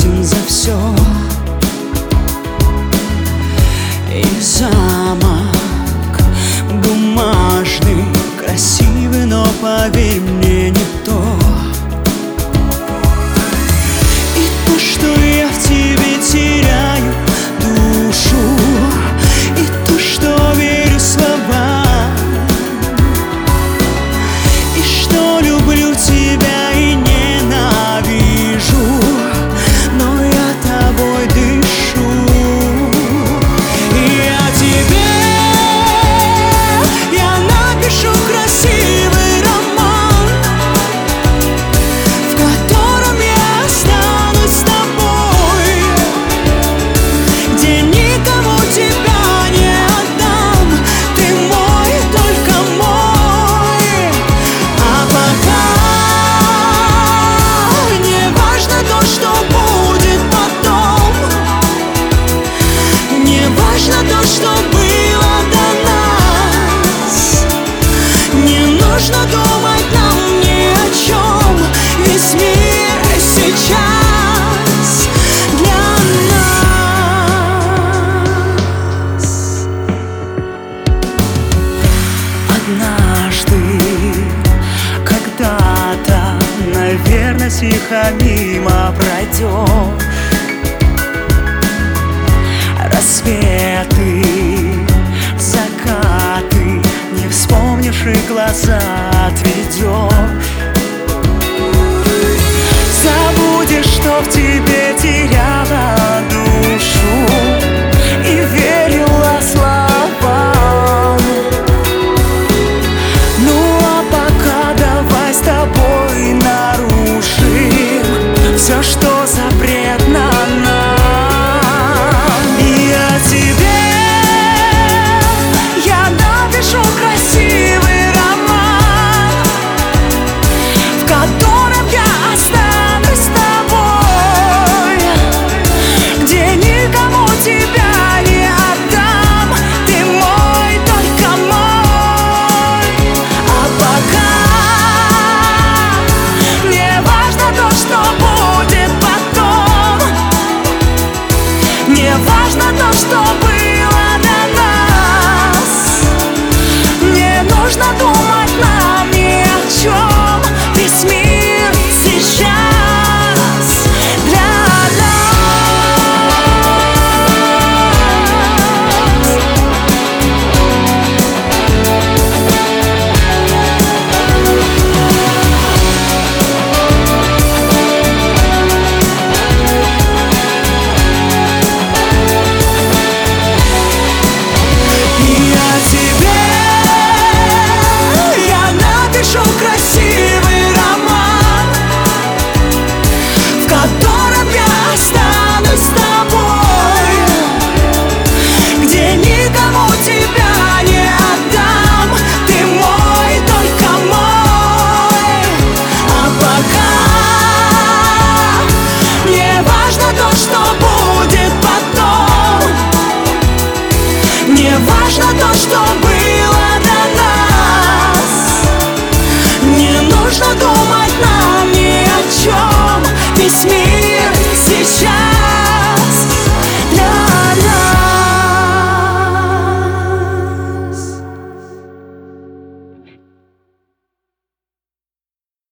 благодарен за все. И замок бумажный, красивый, но поверь мне, не то. И то, что я в тебе теряю душу, и то, что верю словам, и что люблю тебя и ненавижу, но я тобой дышу. И о тебе я напишу красивый роман, в котором я останусь с тобой, где никому тебя не отдам. Ты мой, только мой. А пока не важно то, что будет потом, не важно то, что было до нас. Не нужно думать нам ни о чем, весь мир сейчас для нас. Однажды, когда-то, наверное, тихо мимо пройдешь. Рассветы, закаты, не вспомнишь и глаза отведешь. Забудешь, что в тебе теряла душу и верила словам. Ну а пока давай с тобой нарушим все, что запретно нам. И о тебе я напишу красивый роман, в котором я останусь с тобой, где никому тебя не отдам. Ты мой, только мой. А пока не важно то, что будет потом, не важно то, что было до нас. Не нужно думать нам ни о чем, весь мир сейчас для красивый роман, в котором я останусь с тобой, где никому тебя не отдам. Ты мой, только мой. А пока не важно то, что будет.